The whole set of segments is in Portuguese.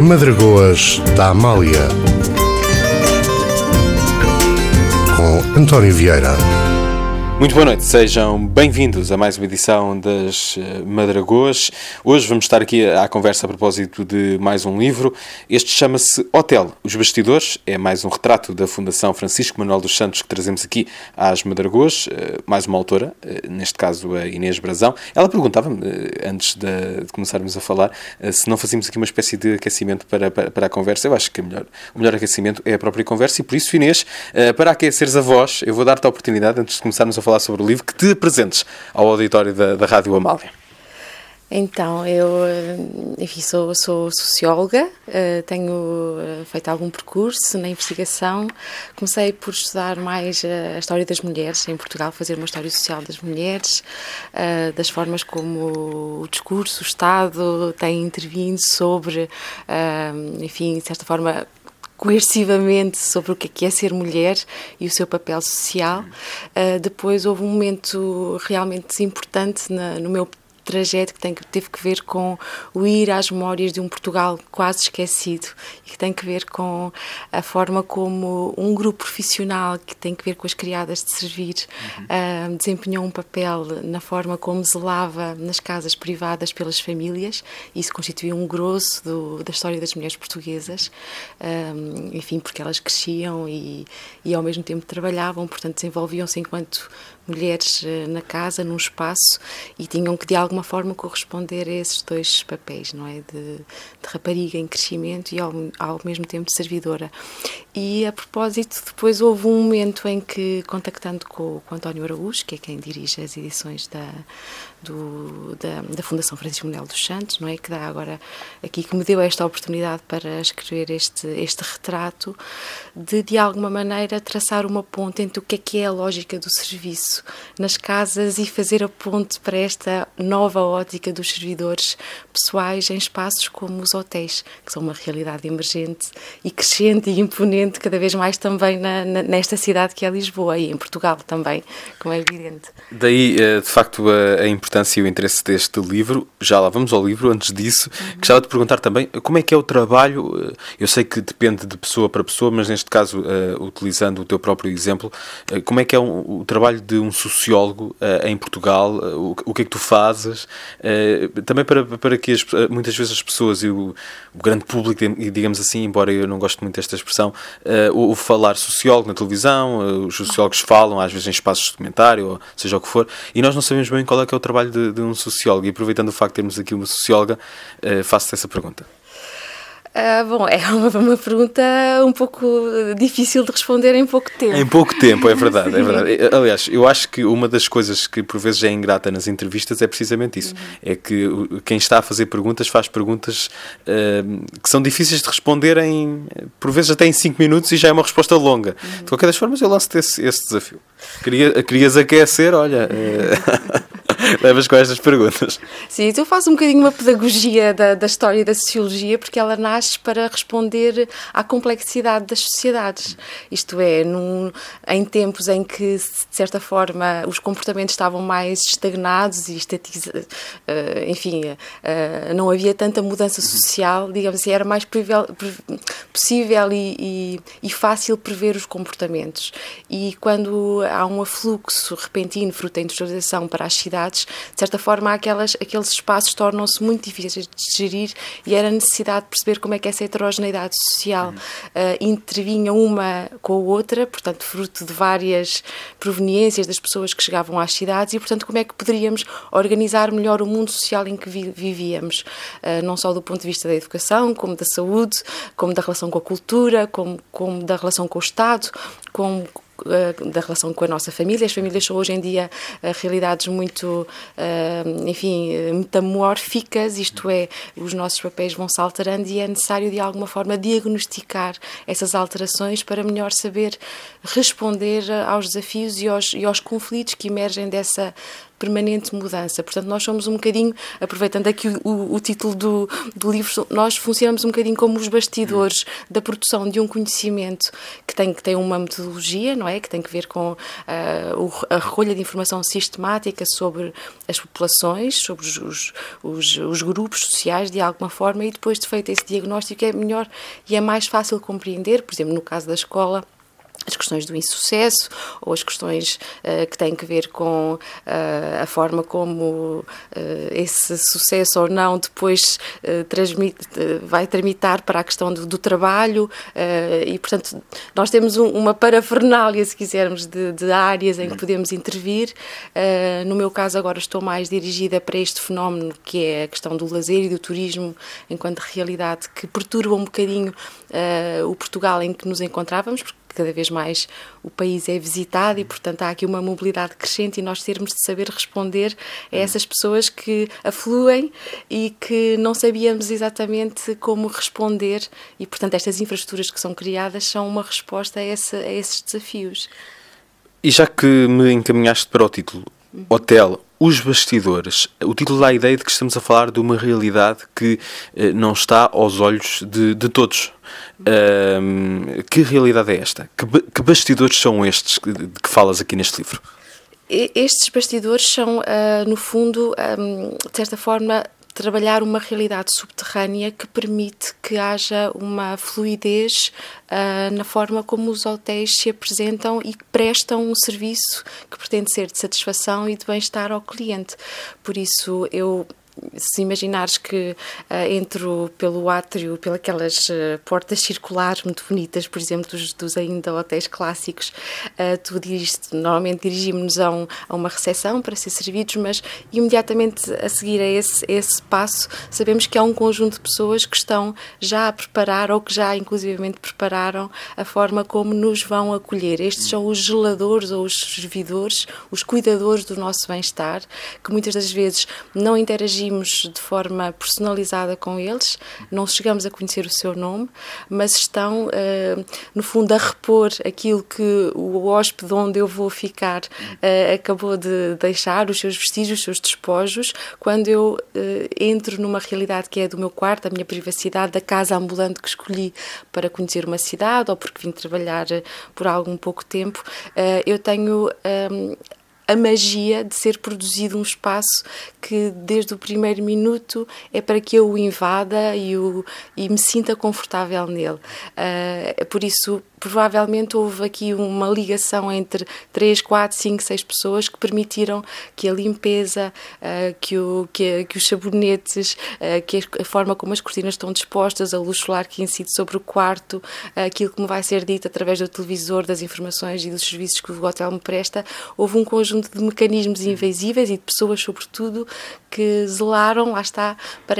Madragoas da Amália, com António Vieira. Muito boa noite, sejam bem-vindos a mais uma edição das Madragoas. Hoje vamos estar aqui à conversa a propósito de mais um livro. Este chama-se Hotel, os Bastidores. É mais um retrato da Fundação Francisco Manuel dos Santos que trazemos aqui às Madragoas. Mais uma autora, neste caso a Inês Brazão. Ela perguntava-me, antes de começarmos a falar, se não fazíamos aqui uma espécie de aquecimento para a conversa. Eu acho que o melhor aquecimento é a própria conversa e por isso, Inês, para aqueceres a voz, eu vou dar-te a oportunidade, antes de começarmos a falar sobre o livro, que te apresentes ao auditório da Rádio Amália. Então, eu sou socióloga, tenho feito algum percurso na investigação. Comecei por estudar mais a história das mulheres em Portugal, fazer uma história social das mulheres, das formas como o discurso, o Estado tem intervindo sobre, de certa forma, coercivamente sobre o que é ser mulher e o seu papel social. Depois houve um momento realmente importante no meu trajeto que teve que ver com o ir às memórias de um Portugal quase esquecido e que tem que ver com a forma como um grupo profissional que tem que ver com as criadas de servir desempenhou um papel na forma como zelava nas casas privadas pelas famílias. Isso constituiu um grosso da história das mulheres portuguesas, porque elas cresciam e ao mesmo tempo trabalhavam, portanto desenvolviam-se enquanto mulheres na casa, num espaço, e tinham que de alguma forma corresponder a esses dois papéis, não é? De rapariga em crescimento e ao mesmo tempo de servidora. E a propósito, depois houve um momento em que, contactando com o António Araújo, que é quem dirige as edições da Fundação Francisco Manuel dos Santos, não é? Que dá agora aqui, que me deu esta oportunidade para escrever este retrato, de alguma maneira traçar uma ponte entre o que é a lógica do serviço nas casas e fazer a ponte para esta nova ótica dos servidores pessoais em espaços como os hotéis, que são uma realidade emergente e crescente e imponente cada vez mais também nesta cidade que é Lisboa e em Portugal também, como é evidente. Daí, de facto, a importância e o interesse deste livro. Já lá vamos ao livro. Antes disso, gostava de perguntar também como é que é o trabalho. Eu sei que depende de pessoa para pessoa, mas neste caso, utilizando o teu próprio exemplo, como é que é o trabalho de um sociólogo em Portugal? O que é que tu fazes? Também para que muitas vezes as pessoas e o grande público, digamos assim, embora eu não goste muito desta expressão, o falar sociólogo na televisão, os sociólogos falam às vezes em espaços de documentário, ou seja o que for, e nós não sabemos bem qual é que é o trabalho de um sociólogo. E aproveitando o facto de termos aqui uma socióloga, faço-te essa pergunta. É uma pergunta um pouco difícil de responder em pouco tempo. Em pouco tempo, é verdade, é verdade. Aliás, eu acho que uma das coisas que por vezes é ingrata nas entrevistas é precisamente isso. É que quem está a fazer perguntas faz perguntas que são difíceis de responder por vezes até em 5 minutos e já é uma resposta longa. De qualquer das formas, eu lanço-te esse desafio. Querias aquecer, olha... Levas com estas perguntas. Sim, eu faço um bocadinho uma pedagogia da história da sociologia, porque ela nasce para responder à complexidade das sociedades. Isto é, em tempos em que, de certa forma, os comportamentos estavam mais estagnados e não havia tanta mudança social, digamos assim, era mais possível e fácil prever os comportamentos. E quando há um afluxo repentino, fruto da industrialização para as cidades, de certa forma aqueles espaços tornam-se muito difíceis de gerir e era necessidade de perceber como é que essa heterogeneidade social intervinha uma com a outra, portanto fruto de várias proveniências das pessoas que chegavam às cidades e, portanto, como é que poderíamos organizar melhor o mundo social em que vivíamos, não só do ponto de vista da educação, como da saúde, como da relação com a cultura, como da relação com o Estado, como da relação com a nossa família. As famílias são hoje em dia realidades muito, metamórficas, isto é, os nossos papéis vão se alterando e é necessário de alguma forma diagnosticar essas alterações para melhor saber responder aos desafios e aos conflitos que emergem dessa permanente mudança. Portanto, nós somos um bocadinho, aproveitando aqui o título do livro, nós funcionamos um bocadinho como os bastidores da produção de um conhecimento que tem uma metodologia, não é? Que tem que ver com a recolha de informação sistemática sobre as populações, sobre os grupos sociais, de alguma forma, e depois de feito esse diagnóstico é melhor e é mais fácil compreender, por exemplo, no caso da escola, as questões do insucesso ou as questões que têm que ver com a forma como esse sucesso ou não depois vai tramitar para a questão do trabalho e, portanto, nós temos uma parafernália, se quisermos, de áreas em que podemos intervir. No meu caso, agora estou mais dirigida para este fenómeno que é a questão do lazer e do turismo enquanto realidade que perturba um bocadinho o Portugal em que nos encontrávamos, porque cada vez mais o país é visitado e, portanto, há aqui uma mobilidade crescente e nós termos de saber responder a essas pessoas que afluem e que não sabíamos exatamente como responder e, portanto, estas infraestruturas que são criadas são uma resposta a esses desafios. E já que me encaminhaste para o título, Hotel, os bastidores, o título dá a ideia de que estamos a falar de uma realidade que não está aos olhos de todos. Que realidade é esta? Que bastidores são estes de que falas aqui neste livro? Estes bastidores são, no fundo, de certa forma, trabalhar uma realidade subterrânea que permite que haja uma fluidez na forma como os hotéis se apresentam e que prestam um serviço que pretende ser de satisfação e de bem-estar ao cliente. Por isso, se imaginares que entro pelo átrio, pelas portas circulares muito bonitas, por exemplo, dos ainda hotéis clássicos, normalmente dirigimos-nos a uma recepção para ser servidos, mas imediatamente a seguir a esse passo sabemos que há um conjunto de pessoas que estão já a preparar ou que já inclusivamente prepararam a forma como nos vão acolher. Estes são os zeladores ou os servidores, os cuidadores do nosso bem-estar, que muitas das vezes não interagimos de forma personalizada com eles, não chegamos a conhecer o seu nome, mas estão, no fundo, a repor aquilo que o hóspede onde eu vou ficar acabou de deixar, os seus vestígios, os seus despojos, quando eu entro numa realidade que é do meu quarto, a minha privacidade, da casa ambulante que escolhi para conhecer uma cidade ou porque vim trabalhar por algum pouco tempo, eu tenho a magia de ser produzido um espaço que desde o primeiro minuto é para que eu o invada e me sinta confortável nele. Por isso, provavelmente houve aqui uma ligação entre 3, 4, 5, 6 pessoas que permitiram que a limpeza, que os sabonetes, que a forma como as cortinas estão dispostas, a luz solar que incide sobre o quarto, aquilo que me vai ser dito através do televisor, das informações e dos serviços que o hotel me presta, houve um conjunto de mecanismos invisíveis e de pessoas, sobretudo, que zelaram, lá está,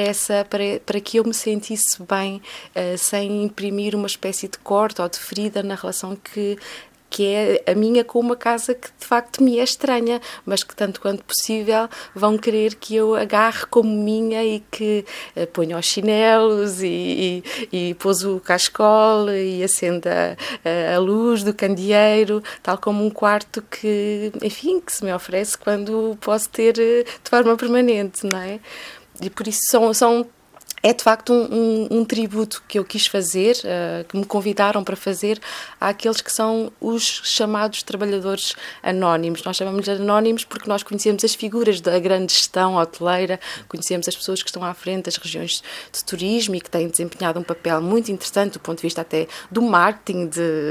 para que eu me sentisse bem, sem imprimir uma espécie de corte ou de ferida na relação que é a minha com uma casa que de facto me é estranha, mas que tanto quanto possível vão querer que eu agarre como minha e que ponha os chinelos e pôs o cascol e acenda a luz do candeeiro, tal como um quarto que, enfim, que se me oferece quando posso ter de forma permanente, não é? E por isso é de facto um tributo que eu quis fazer, que me convidaram para fazer àqueles que são os chamados trabalhadores anónimos. Nós chamamos-lhe anónimos porque nós conhecemos as figuras da grande gestão hoteleira, conhecemos as pessoas que estão à frente das regiões de turismo e que têm desempenhado um papel muito interessante do ponto de vista até do marketing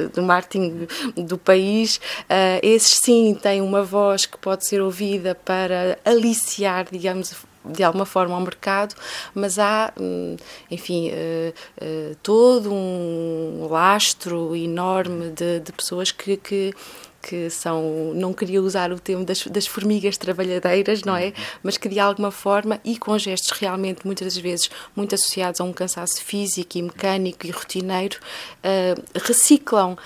do país. Esses sim têm uma voz que pode ser ouvida para aliciar, digamos, de alguma forma ao mercado, mas há, enfim, todo um lastro enorme de pessoas que são, não queria usar o termo das formigas trabalhadeiras, não é? Mas que de alguma forma, e com gestos realmente muitas das vezes muito associados a um cansaço físico e mecânico e rotineiro, reciclam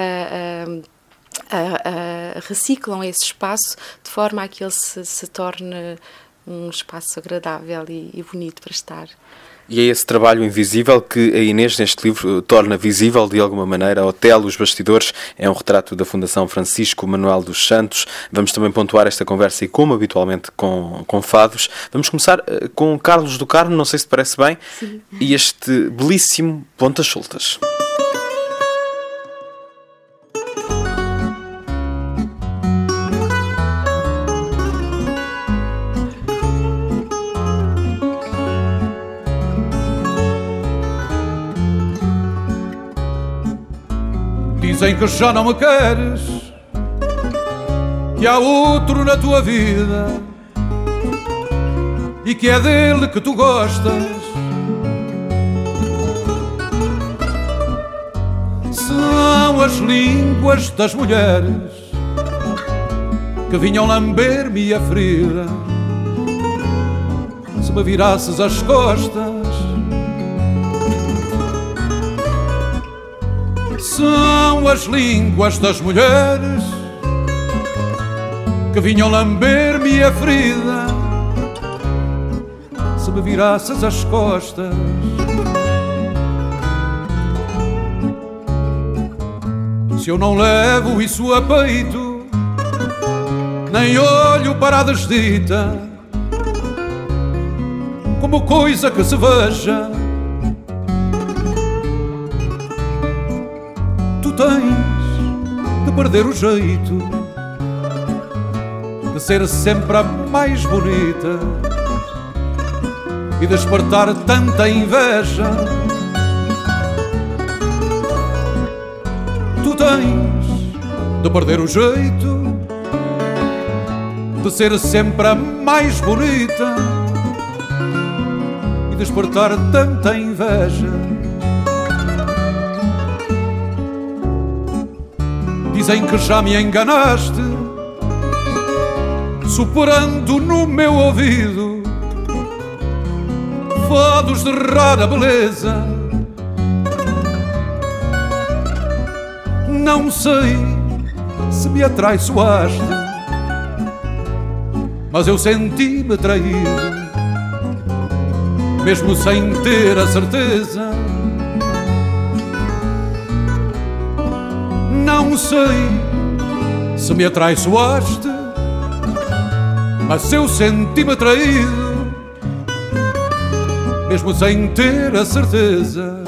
esse espaço de forma a que ele se torne um espaço agradável e bonito para estar. E é esse trabalho invisível que a Inês, neste livro, torna visível de alguma maneira. Otelo, os bastidores, é um retrato da Fundação Francisco Manuel dos Santos. Vamos também pontuar esta conversa e, como habitualmente, com fados. Vamos começar com Carlos do Carmo, não sei se te parece bem, Sim. E este belíssimo Pontas Soltas. Dizem que já não me queres, que há outro na tua vida e que é dele que tu gostas. São as línguas das mulheres que vinham lamber-me a ferida. Se me virasses as costas, são as línguas das mulheres que vinham lamber-me a ferida. Se me virasses as costas, se eu não levo isso a peito, nem olho para a desdita como coisa que se veja, tens de perder o jeito de ser sempre a mais bonita e despertar tanta inveja. Tu tens de perder o jeito de ser sempre a mais bonita e despertar tanta inveja. Dizem que já me enganaste, soprando no meu ouvido fados de rara beleza. Não sei se me atraiçoaste, mas eu senti-me traído, mesmo sem ter a certeza. Não sei se me atraiçoaste, mas eu senti-me traído, mesmo sem ter a certeza.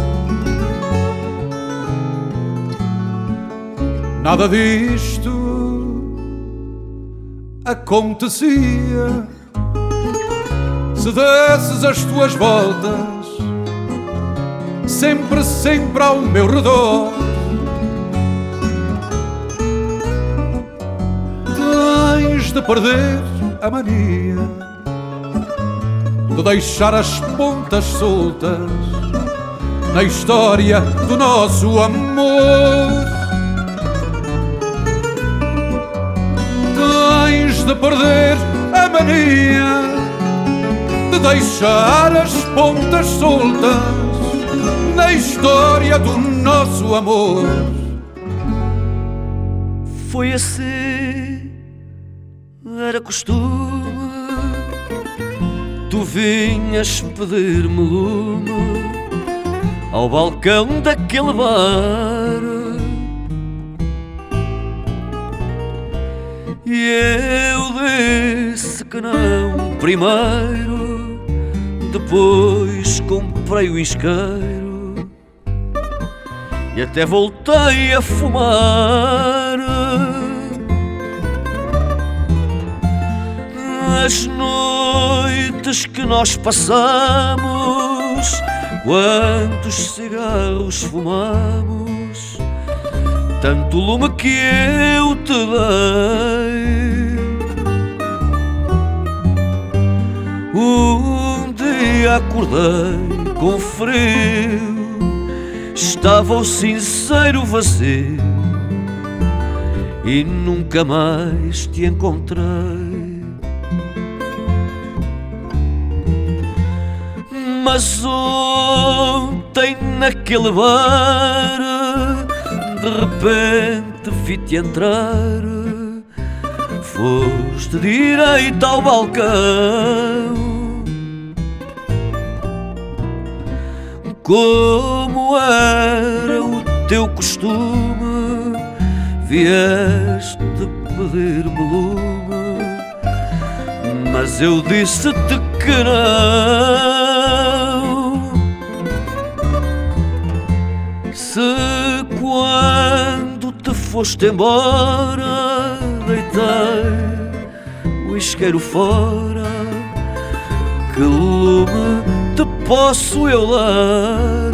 Nada disto acontecia se desses as tuas voltas sempre, sempre ao meu redor. De perder a mania de deixar as pontas soltas na história do nosso amor. Tens de perder a mania de deixar as pontas soltas na história do nosso amor. Foi assim, era costume, tu vinhas pedir-me lume ao balcão daquele bar, e eu disse que não primeiro, depois comprei o isqueiro e até voltei a fumar. As noites que nós passamos, quantos cigarros fumamos, tanto lume que eu te dei. Um dia acordei com frio, estava o cinzeiro vazio e nunca mais te encontrei. Mas ontem naquele bar, de repente vi-te entrar, foste direito ao balcão. como era o teu costume, vieste pedir-me lume, mas eu disse-te que não. Se quando te foste embora deitei o isqueiro fora, que lume te posso eu dar?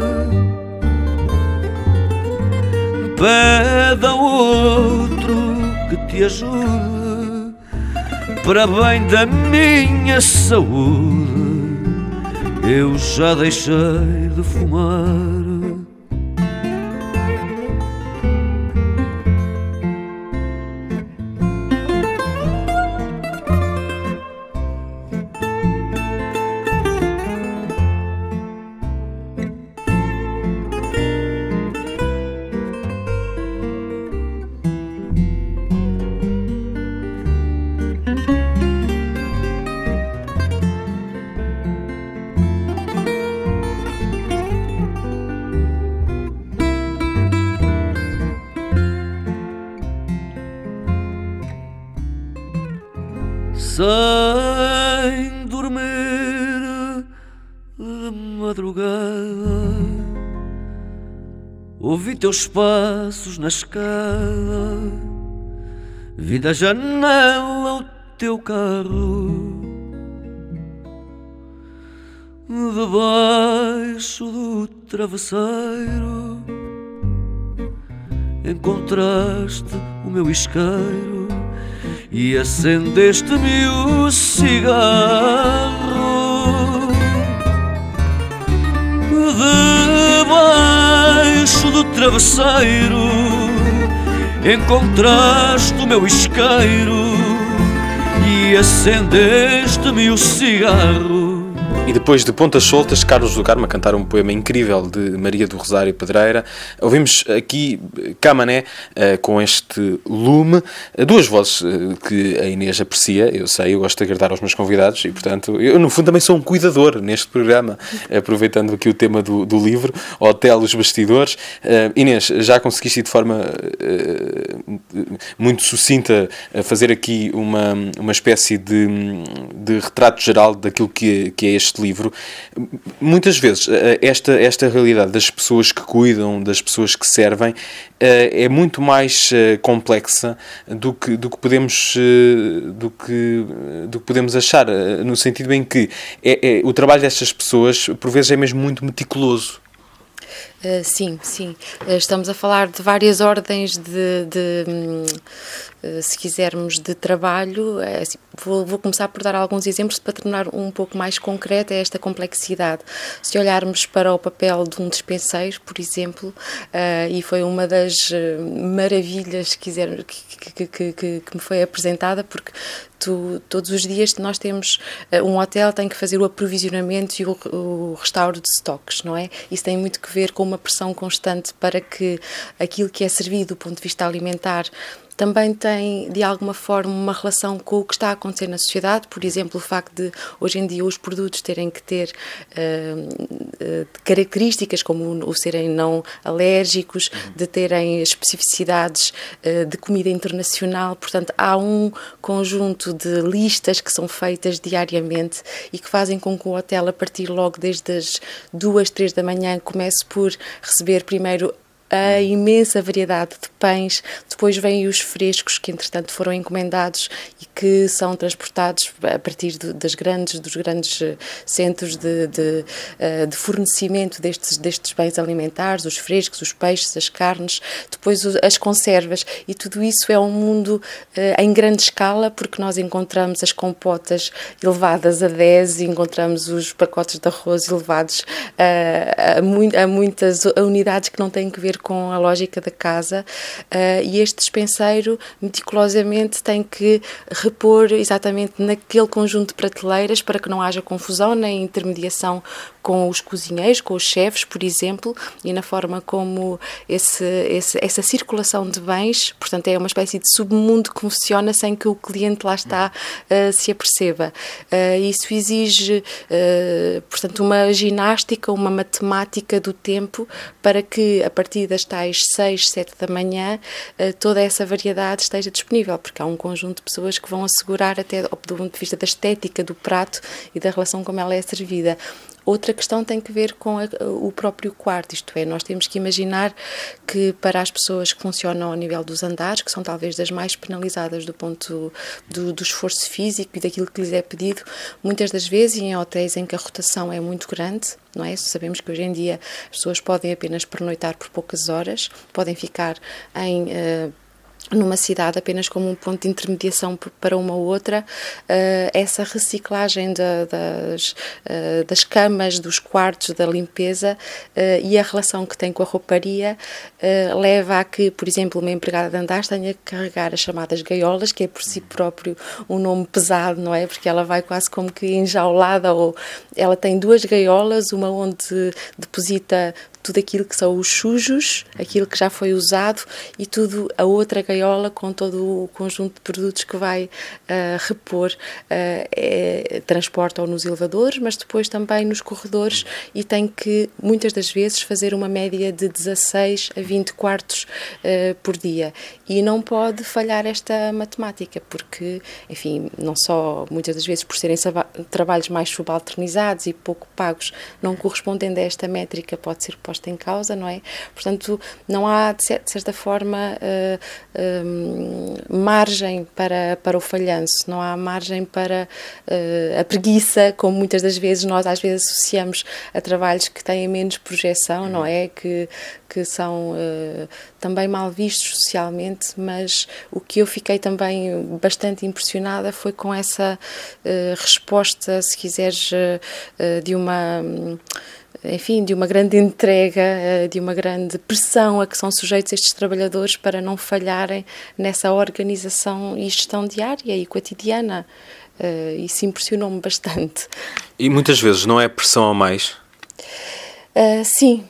Pede a outro que te ajude para bem da minha saúde. Eu já deixei de fumar. Sem dormir de madrugada, ouvi teus passos na escada, vi da janela o teu carro, debaixo do travesseiro encontraste o meu isqueiro e acendeste-me o cigarro. Debaixo do travesseiro encontraste o meu isqueiro e acendeste-me o cigarro. E depois de Pontas Soltas, Carlos do Carmo a cantar um poema incrível de Maria do Rosário Pedreira. Ouvimos aqui Camané com este lume. Duas vozes que a Inês aprecia, eu sei, eu gosto de agradar aos meus convidados e, portanto, eu no fundo também sou um cuidador neste programa, aproveitando aqui o tema do livro, Hotel Os Bastidores. Inês, já conseguiste de forma muito sucinta fazer aqui uma espécie de retrato geral daquilo que é este livro. Muitas vezes esta realidade das pessoas que cuidam, das pessoas que servem, é muito mais complexa do que podemos achar, no sentido em que o trabalho destas pessoas por vezes é mesmo muito meticuloso. Sim. Estamos a falar de várias ordens se quisermos, de trabalho. Assim, vou começar por dar alguns exemplos para tornar um pouco mais concreta esta complexidade. Se olharmos para o papel de um despenseiro, por exemplo, e foi uma das maravilhas que me foi apresentada, porque todos os dias nós temos, um hotel tem que fazer o aprovisionamento e o restauro de estoques, não é? Isso tem muito que ver com uma pressão constante para que aquilo que é servido do ponto de vista alimentar também tem, de alguma forma, uma relação com o que está a acontecer na sociedade. Por exemplo, o facto de, hoje em dia, os produtos terem que ter características como o serem não alérgicos, de terem especificidades de comida internacional. Portanto, há um conjunto de listas que são feitas diariamente e que fazem com que o hotel, a partir logo desde as 2, 3 da manhã, comece por receber primeiro a imensa variedade de pães, depois vêm os frescos que entretanto foram encomendados e que são transportados a partir dos grandes centros de fornecimento destes bens alimentares, os frescos, os peixes, as carnes, depois as conservas, e tudo isso é um mundo em grande escala, porque nós encontramos as compotas elevadas a 10, encontramos os pacotes de arroz elevados a muitas unidades que não têm que ver com a lógica da casa, e este despenseiro meticulosamente tem que repor exatamente naquele conjunto de prateleiras para que não haja confusão nem intermediação com os cozinheiros, com os chefes, por exemplo, e na forma como essa circulação de bens, portanto, é uma espécie de submundo que funciona sem que o cliente lá está se aperceba. Isso exige, portanto, uma ginástica, uma matemática do tempo para que, a partir das tais 6, 7 da manhã, toda essa variedade esteja disponível, porque há um conjunto de pessoas que vão assegurar, até do ponto de vista da estética do prato e da relação como ela é servida. Outra questão tem que ver com o próprio quarto, isto é, nós temos que imaginar que para as pessoas que funcionam ao nível dos andares, que são talvez das mais penalizadas do ponto do esforço físico e daquilo que lhes é pedido, muitas das vezes, e em hotéis em que a rotação é muito grande, não é? Sabemos que hoje em dia as pessoas podem apenas pernoitar por poucas horas, podem ficar numa cidade apenas como um ponto de intermediação para uma ou outra, essa reciclagem das camas, dos quartos, da limpeza e a relação que tem com a rouparia leva a que, por exemplo, uma empregada de andares tenha que carregar as chamadas gaiolas, que é por si próprio um nome pesado, não é? Porque ela vai quase como que enjaulada, ou ela tem 2 gaiolas, uma onde deposita tudo aquilo que são os sujos, aquilo que já foi usado, e tudo a outra gaiola com todo o conjunto de produtos que vai repor, transporta-o nos elevadores, mas depois também nos corredores, e tem que, muitas das vezes, fazer uma média de 16 a 20 quartos por dia. E não pode falhar esta matemática, porque, enfim, não só muitas das vezes por serem trabalhos mais subalternizados e pouco pagos, não correspondendo a esta métrica, pode ser posta em causa, não é? Portanto, não há, de certa forma, margem para o falhanço, não há margem para a preguiça, como muitas das vezes nós às vezes associamos a trabalhos que têm menos projeção, não é? Que são também mal vistos socialmente, mas o que eu fiquei também bastante impressionada foi com essa resposta, se quiseres, de uma grande entrega, de uma grande pressão a que são sujeitos estes trabalhadores para não falharem nessa organização e gestão diária e cotidiana. Isso impressionou-me bastante. E muitas vezes não é pressão a mais? Sim.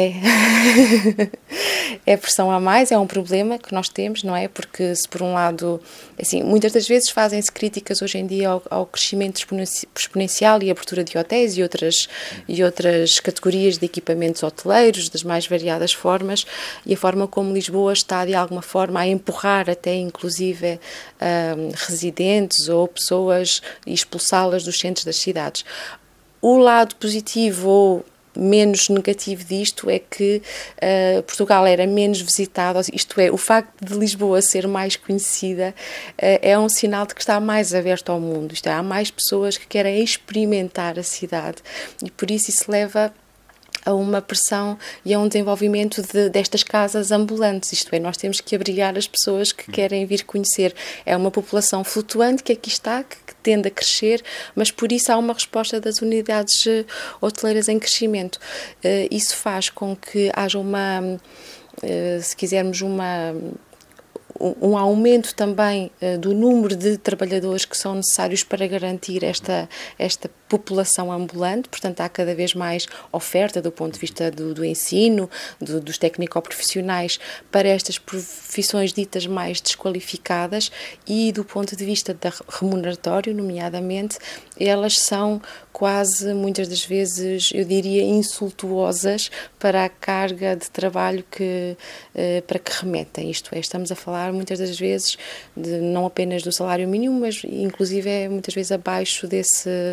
É pressão a mais, é um problema que nós temos, não é? Porque se por um lado, assim, muitas das vezes fazem-se críticas hoje em dia ao crescimento exponencial e abertura de hotéis e outras categorias de equipamentos hoteleiros, das mais variadas formas, e a forma como Lisboa está de alguma forma a empurrar até inclusive residentes ou pessoas e expulsá-las dos centros das cidades. O lado positivo ou menos negativo disto é que Portugal era menos visitado, isto é, o facto de Lisboa ser mais conhecida é um sinal de que está mais aberto ao mundo, isto é, há mais pessoas que querem experimentar a cidade e por isso leva a uma pressão e a um desenvolvimento destas casas ambulantes, isto é, nós temos que abrigar as pessoas que querem vir conhecer. É uma população flutuante que aqui está, que tende a crescer, mas por isso há uma resposta das unidades hoteleiras em crescimento. Isso faz com que haja se quisermos, um aumento também do número de trabalhadores que são necessários para garantir esta população ambulante, portanto há cada vez mais oferta do ponto de vista do ensino, dos técnico-profissionais para estas profissões ditas mais desqualificadas e do ponto de vista remuneratório, nomeadamente, elas são quase, muitas das vezes, eu diria, insultuosas para a carga de trabalho para que remetem, isto é, estamos a falar muitas das vezes não apenas do salário mínimo, mas inclusive muitas vezes abaixo desse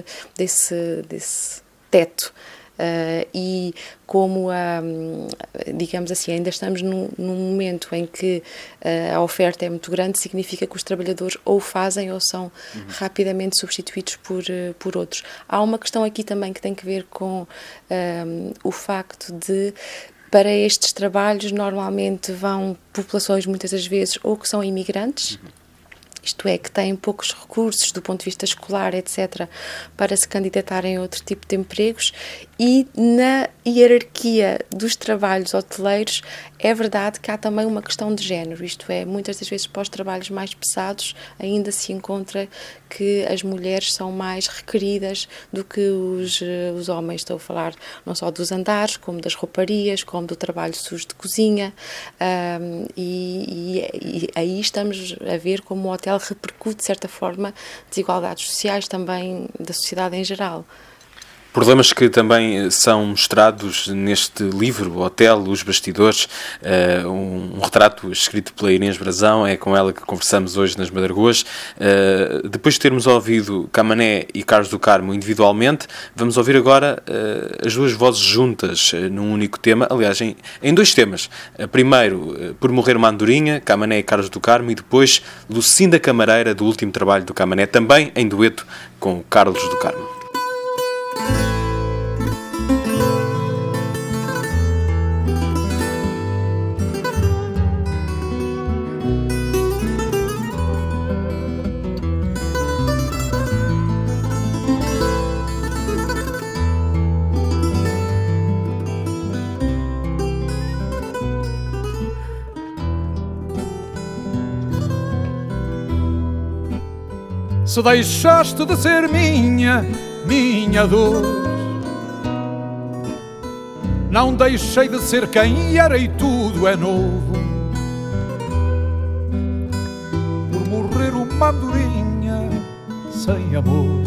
teto. E como, digamos assim, ainda estamos num momento em que a oferta é muito grande, significa que os trabalhadores ou fazem ou são rapidamente substituídos por outros. Há uma questão aqui também que tem que ver com o facto de, para estes trabalhos, normalmente vão populações muitas das vezes ou que são imigrantes, isto é, que têm poucos recursos do ponto de vista escolar, etc., para se candidatarem a outro tipo de empregos, e na hierarquia dos trabalhos hoteleiros, é verdade que há também uma questão de género, isto é, muitas das vezes para os trabalhos mais pesados ainda se encontra que as mulheres são mais requeridas do que os homens. Estou a falar não só dos andares, como das rouparias, como do trabalho sujo de cozinha, e aí estamos a ver como o hotel repercute, de certa forma, desigualdades sociais também da sociedade em geral. Problemas que também são mostrados neste livro, o Hotel, os Bastidores, um retrato escrito pela Inês Brazão, é com ela que conversamos hoje nas Madragoas. Depois de termos ouvido Camané e Carlos do Carmo individualmente, vamos ouvir agora as duas vozes juntas num único tema, aliás, em dois temas. Primeiro, Por Morrer uma Andorinha, Camané e Carlos do Carmo, e depois Lucinda Camareira, do último trabalho do Camané, também em dueto com Carlos do Carmo. Se deixaste de ser minha dor, não deixei de ser quem era e tudo é novo. Por morrer uma andorinha sem amor,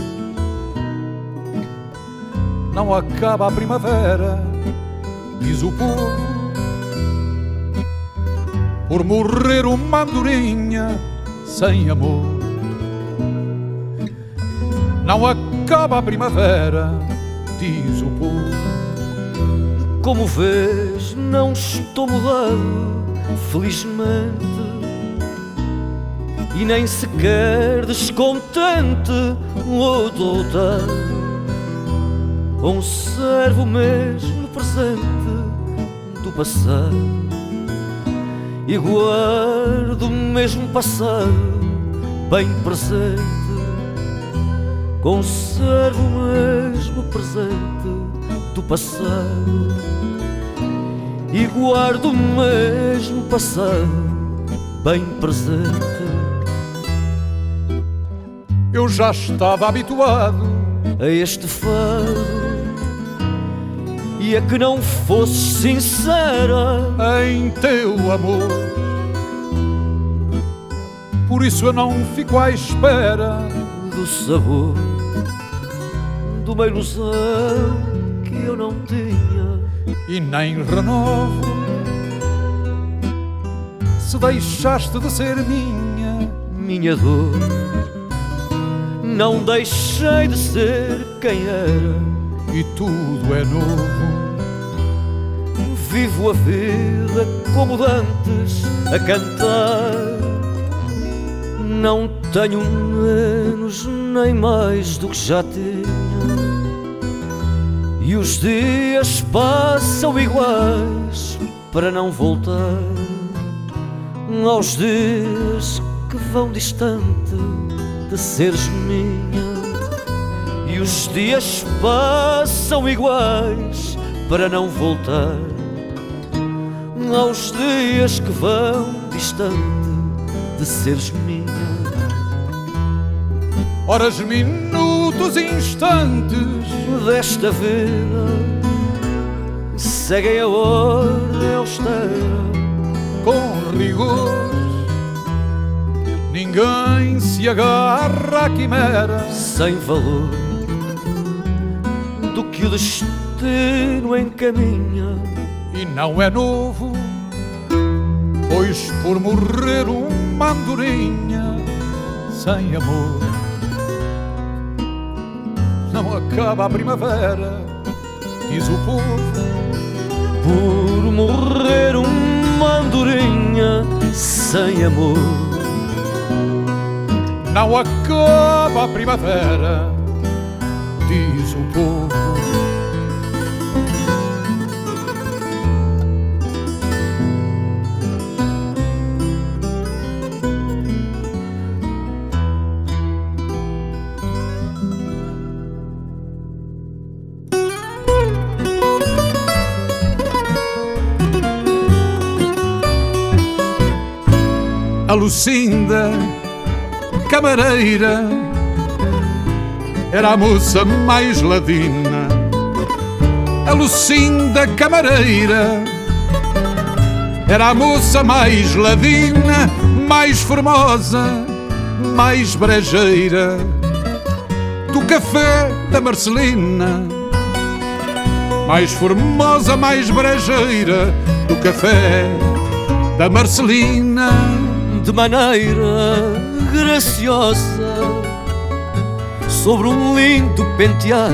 não acaba a primavera, diz o povo. Por morrer uma andorinha sem amor, não acaba a primavera, diz o povo. Como vês, não estou mudado, felizmente, e nem sequer descontente ou doutado. Conservo mesmo o presente do passado e guardo o mesmo passado bem presente. Conservo o mesmo presente do passado e guardo o mesmo passado bem presente. Eu já estava habituado a este fado e a que não fosses sincera em teu amor. Por isso eu não fico à espera do sabor de uma ilusão que eu não tinha e nem renovo. Se deixaste de ser minha dor, não deixei de ser quem era e tudo é novo. Vivo a vida como dantes a cantar, não tenho menos nem mais do que já tinha, e os dias passam iguais para não voltar aos dias que vão distante de seres minha. E os dias passam iguais para não voltar aos dias que vão distante de seres minha. Horas, minutos, instantes desta vida seguem a ordem austera com rigor. Ninguém se agarra à quimera sem valor do que o destino encaminha. E não é novo, pois por morrer uma andorinha sem amor, não acaba a primavera, diz o povo. Por morrer uma andorinha sem amor, não acaba a primavera, diz o povo. A Lucinda, camareira, era a moça mais ladina. A Lucinda, camareira, era a moça mais ladina, mais formosa, mais brejeira do café da Marcelina. Mais formosa, mais brejeira do café da Marcelina. De maneira graciosa, sobre um lindo penteado.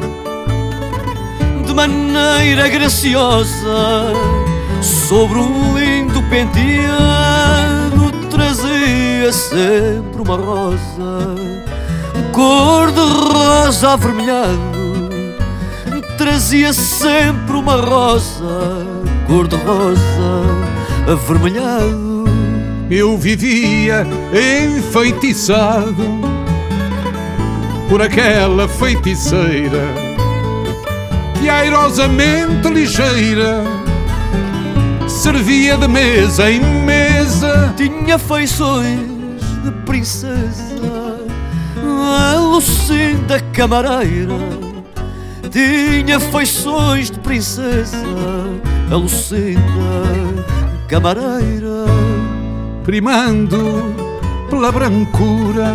De maneira graciosa, sobre um lindo penteado, trazia sempre uma rosa, cor de rosa avermelhado. Trazia sempre uma rosa, cor de rosa avermelhado. Eu vivia enfeitiçado por aquela feiticeira que airosamente ligeira servia de mesa em mesa. Tinha feições de princesa, a Lucinda camareira. Tinha feições de princesa, a Lucinda camareira. Primando pela brancura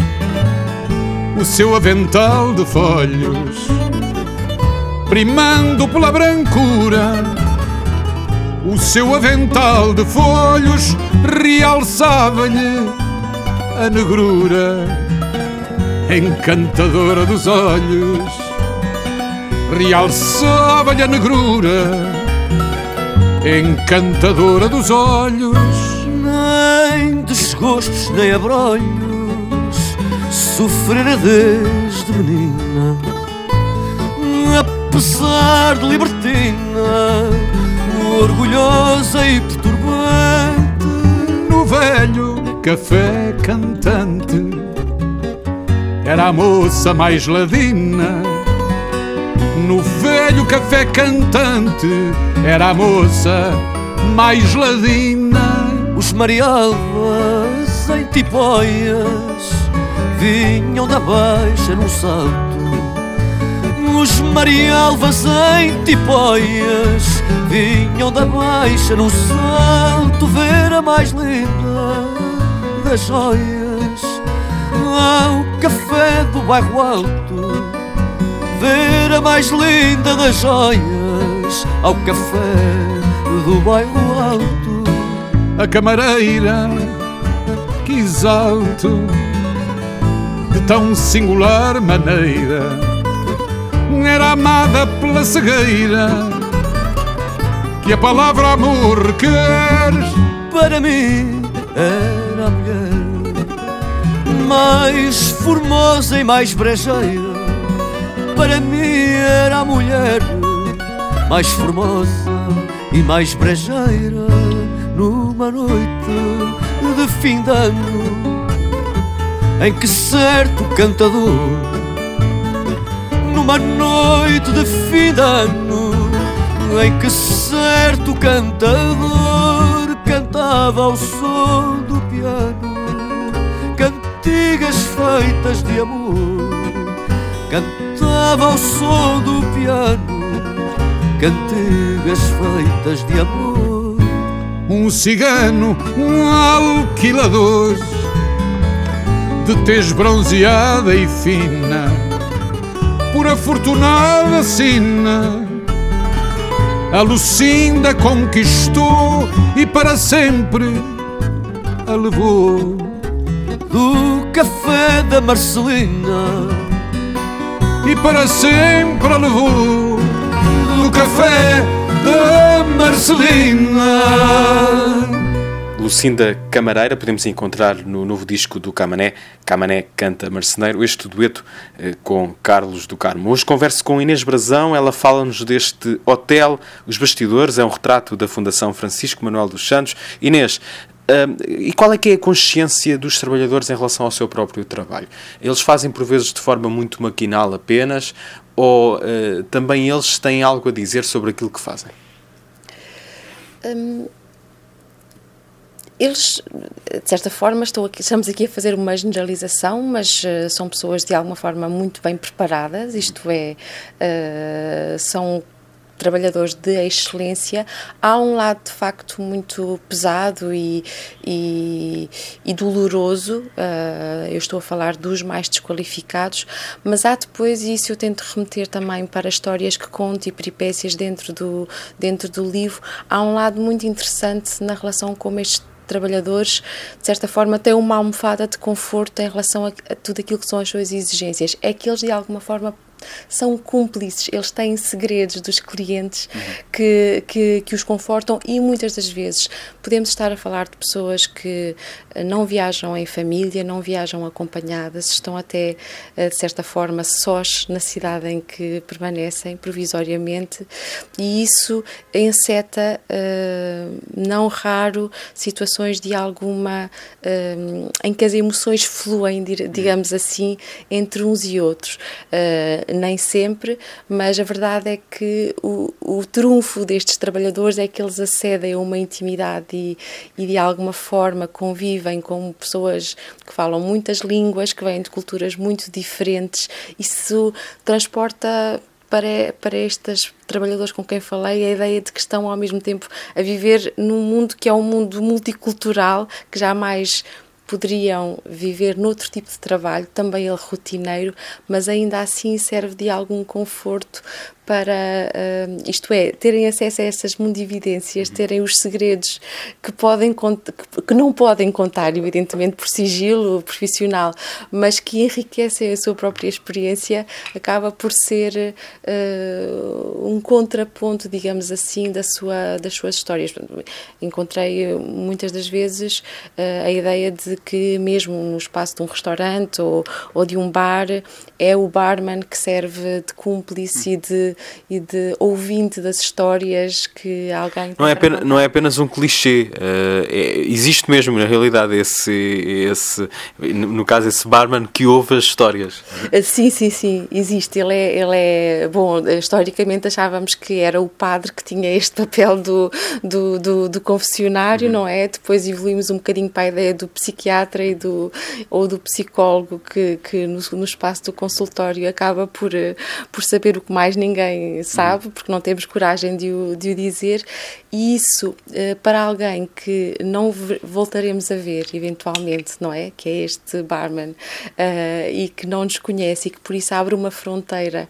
o seu avental de folhos, primando pela brancura o seu avental de folhos, realçava-lhe a negrura encantadora dos olhos. Realçava-lhe a negrura encantadora dos olhos. Nem desgostos nem abrolhos sofrera desde menina, apesar de libertina, orgulhosa e perturbante. No velho café cantante era a moça mais ladina. No velho café cantante era a moça mais ladina. Os marialvas em tipóias vinham da baixa num salto. Os marialvas em tipóias vinham da baixa num salto, ver a mais linda das joias ao café do bairro alto. Ver a mais linda das joias ao café do bairro alto. A camareira quis alto de tão singular maneira, era amada pela cegueira que a palavra amor queres. Para mim era a mulher mais formosa e mais brejeira. Para mim era a mulher mais formosa e mais brejeira. Numa noite de fim de ano em que certo cantador, numa noite de fim de ano em que certo cantador cantava ao som do piano cantigas feitas de amor. Cantava ao som do piano cantigas feitas de amor. Um cigano, um alquilador de tez bronzeada e fina, por afortunada sina, a Lucinda conquistou e para sempre a levou. Do café da Marcelina E para sempre a levou. Do café da Marcelina. Lucinda Camareira, podemos encontrar no novo disco do Camané, Camané Canta Marceneiro, este dueto com Carlos do Carmo. Hoje converso com Inês Brazão, ela fala-nos deste hotel, Os Bastidores, é um retrato da Fundação Francisco Manuel dos Santos. Inês, e qual é que é a consciência dos trabalhadores em relação ao seu próprio trabalho? Eles fazem por vezes de forma muito maquinal apenas, ou também eles têm algo a dizer sobre aquilo que fazem? Eles de certa forma, estamos aqui a fazer uma generalização, mas são pessoas de alguma forma muito bem preparadas, isto é, são trabalhadores de excelência. Há um lado de facto muito pesado e doloroso, eu estou a falar dos mais desqualificados, mas há depois, e isso eu tento remeter também para histórias que conto e peripécias dentro do livro, há um lado muito interessante na relação como estes trabalhadores, de certa forma, têm uma almofada de conforto em relação a tudo aquilo que são as suas exigências. É que eles, de alguma forma, são cúmplices, eles têm segredos dos clientes que os confortam, e muitas das vezes podemos estar a falar de pessoas que não viajam em família, não viajam acompanhadas, estão até, de certa forma, sós na cidade em que permanecem provisoriamente, e isso enceta, não raro, situações de alguma em que as emoções fluem, digamos assim, entre uns e outros. Nem sempre, mas a verdade é que o trunfo destes trabalhadores é que eles acedem a uma intimidade e de alguma forma convivem com pessoas que falam muitas línguas, que vêm de culturas muito diferentes. Isso transporta para estes trabalhadores com quem falei a ideia de que estão ao mesmo tempo a viver num mundo que é um mundo multicultural, que jamais poderiam viver noutro tipo de trabalho, também ele rotineiro, mas ainda assim serve de algum conforto para, isto é, terem acesso a essas mundividências, terem os segredos que não podem contar, evidentemente, por sigilo profissional, mas que enriquecem a sua própria experiência, acaba por ser um contraponto, digamos assim, das suas histórias. Encontrei muitas das vezes a ideia de que mesmo no espaço de um restaurante ou de um bar, é o barman que serve de cúmplice e de ouvinte das histórias que alguém... Não é apenas um clichê, existe mesmo na realidade no caso esse barman que ouve as histórias. Sim, existe, ele é bom, historicamente achávamos que era o padre que tinha este papel do confessionário, não é? Depois evoluímos um bocadinho para a ideia do psiquiatra ou do psicólogo que no espaço do consultório acaba por saber o que mais ninguém sabe, porque não temos coragem de o dizer, e isso para alguém que não voltaremos a ver eventualmente, não é? Que é este barman, e que não nos conhece e que por isso abre uma fronteira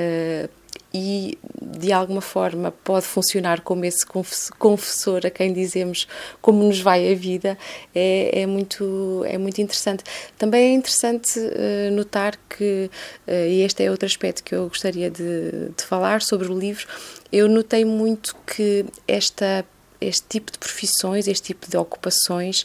e de alguma forma pode funcionar como esse confessor a quem dizemos como nos vai a vida, é muito interessante. Também é interessante notar que, e este é outro aspecto que eu gostaria de falar sobre o livro, eu notei muito que este tipo de profissões, este tipo de ocupações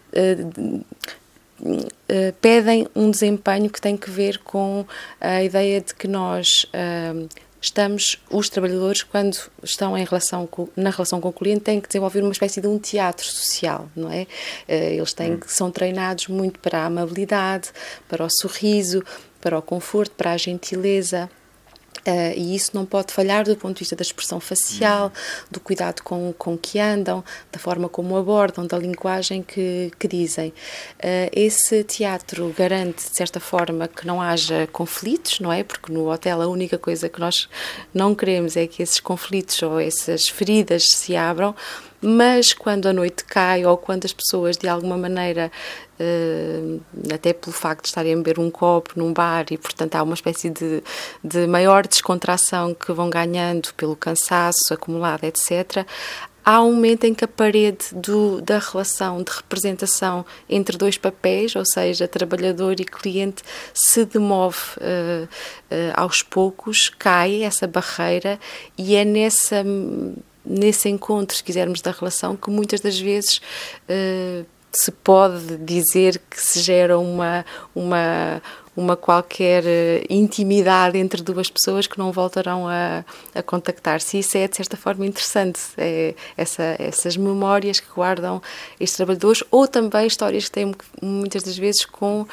pedem um desempenho que tem que ver com a ideia de que nós os trabalhadores, quando estão na relação com o cliente, têm que desenvolver uma espécie de um teatro social, não é? Eles são treinados muito para a amabilidade, para o sorriso, para o conforto, para a gentileza. E isso não pode falhar do ponto de vista da expressão facial, do cuidado com que andam, da forma como abordam, da linguagem que dizem. Esse teatro garante, de certa forma, que não haja conflitos, não é? Porque no hotel a única coisa que nós não queremos é que esses conflitos ou essas feridas se abram, mas quando a noite cai ou quando as pessoas de alguma maneira, até pelo facto de estarem a beber um copo num bar e portanto há uma espécie de maior descontração que vão ganhando pelo cansaço acumulado, etc., há um momento em que a parede da relação de representação entre dois papéis, ou seja, trabalhador e cliente, se demove aos poucos, cai essa barreira, e é nesse encontro, se quisermos, da relação, que muitas das vezes se pode dizer que se gera uma qualquer intimidade entre duas pessoas que não voltarão a contactar-se. Isso é, de certa forma, interessante. Essas memórias que guardam estes trabalhadores, ou também histórias que têm muitas das vezes com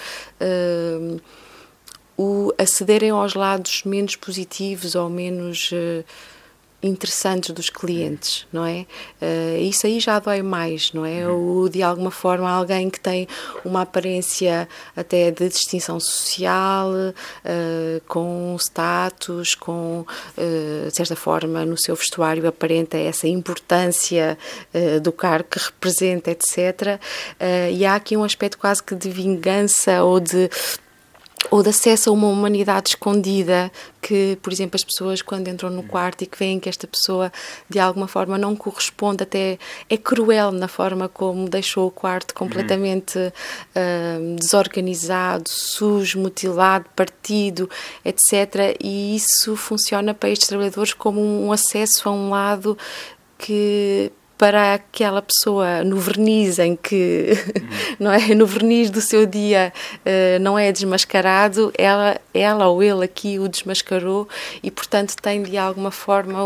acederem aos lados menos positivos ou menos interessantes dos clientes, não é? Isso aí já dói mais, não é? Ou, de alguma forma, alguém que tem uma aparência até de distinção social, com status, com, de certa forma, no seu vestuário aparenta essa importância do cargo que representa, etc. E há aqui um aspecto quase que de vingança ou de acesso a uma humanidade escondida que, por exemplo, as pessoas quando entram no quarto e que veem que esta pessoa de alguma forma não corresponde, até é cruel na forma como deixou o quarto completamente desorganizado, sujo, mutilado, partido, etc. E isso funciona para estes trabalhadores como um acesso a um lado que, para aquela pessoa no verniz em que, não é, no verniz do seu dia não é desmascarado, ela ou ele aqui o desmascarou e, portanto, tem de alguma forma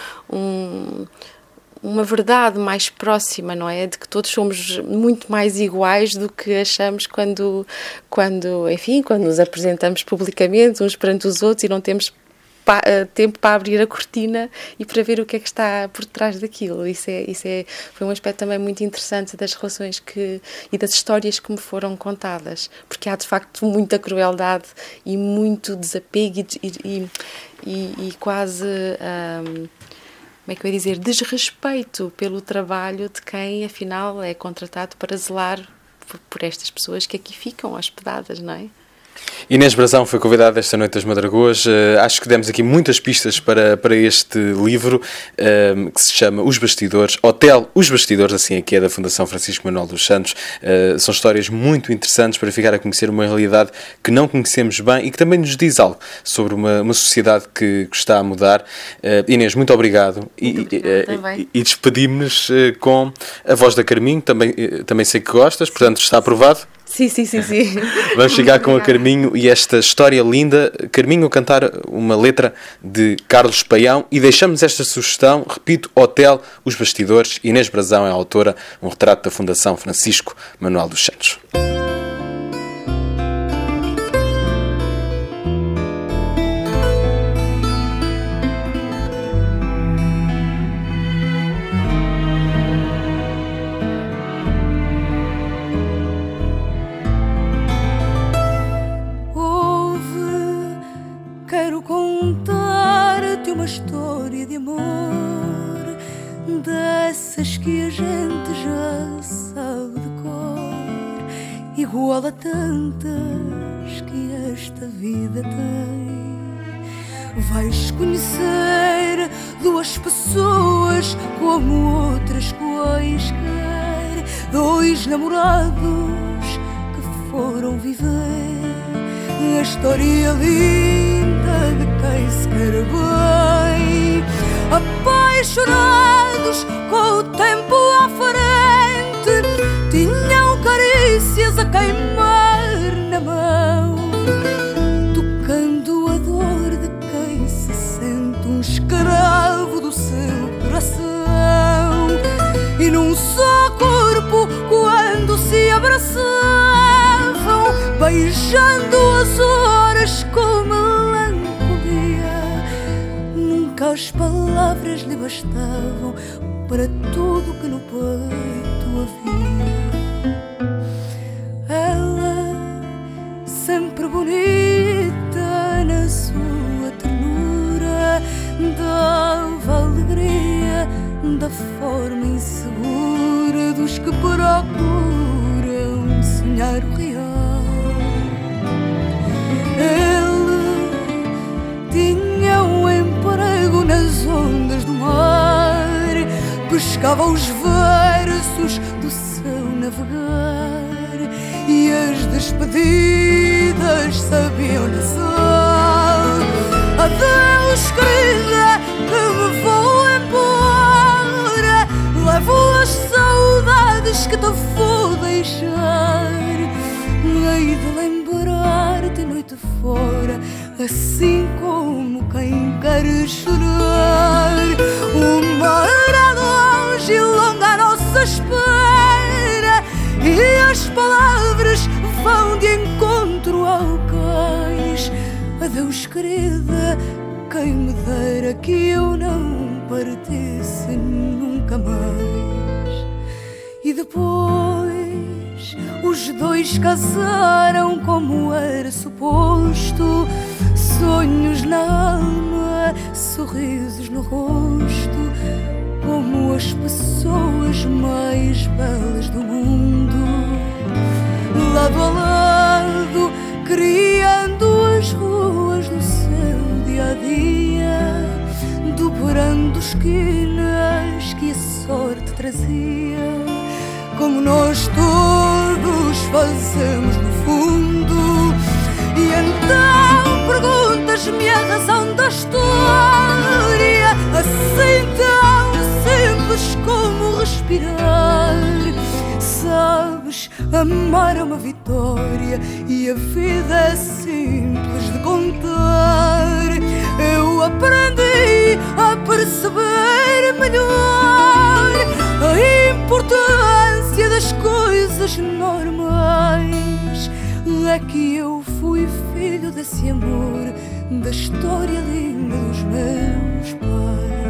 uma verdade mais próxima, não é? De que todos somos muito mais iguais do que achamos quando nos apresentamos publicamente uns perante os outros e não temos tempo para abrir a cortina e para ver o que é que está por trás daquilo. Foi um aspecto também muito interessante das relações e das histórias que me foram contadas, porque há de facto muita crueldade e muito desapego e quase, como é que eu ia dizer, desrespeito pelo trabalho de quem afinal é contratado para zelar por estas pessoas que aqui ficam hospedadas, não é? Inês Brazão foi convidada esta noite das Madragoas. Acho que demos aqui muitas pistas para este livro que se chama Os Bastidores, Hotel Os Bastidores, assim aqui é da Fundação Francisco Manuel dos Santos. São histórias muito interessantes para ficar a conhecer uma realidade que não conhecemos bem e que também nos diz algo sobre uma sociedade que está a mudar. Inês, muito obrigado. E despedimos-nos com a voz da Carminho, também sei que gostas, portanto está aprovado. Sim. Vamos chegar com a Carminho e esta história linda. Carminho a cantar uma letra de Carlos Paião e deixamos esta sugestão, repito, Hotel Os Bastidores. Inês Brazão é a autora, um retrato da Fundação Francisco Manuel dos Santos. Contar-te uma história de amor, dessas que a gente já sabe de cor, igual a tantas que esta vida tem. Vais conhecer duas pessoas como outras quaisquer, dois namorados que foram viver a história linda de quem se quer bem, apaixonados com o tempo à frente, tinham carícias a queimar na mão, tocando a dor de quem se sente um escravo do seu coração, e num só corpo quando se abraçavam, beijando as horas com melancolia, nunca as palavras lhe bastavam para tudo que no peito havia. Ela, sempre bonita na sua ternura, dava alegria da forma insegura dos que procuram sonhar o real. Ele tinha um emprego nas ondas do mar, pescava os versos do seu navegar, e as despedidas sabiam-lhe só: adeus, querida, que me vou embora, levo as saudades que te vou deixar, hei de lembrar-te noite fora, assim como quem quer chorar. O mar é longe e longa a nossa espera, e as palavras vão de encontro ao cais. Adeus, querida, quem me dera que eu não partisse nunca mais. E depois os dois casaram como era suposto, sonhos na alma, sorrisos no rosto, como as pessoas mais belas do mundo, lado a lado, criando as ruas do seu dia a dia, dobrando esquinas que a sorte trazia, como nós todos fazemos no fundo. E então perguntas-me a razão da história, assim tão simples como respirar. Sabes, amar é uma vitória e a vida é simples de contar. Eu aprendi a perceber melhor a importância das coisas normais. É que eu fui filho desse amor, da história linda dos meus pais.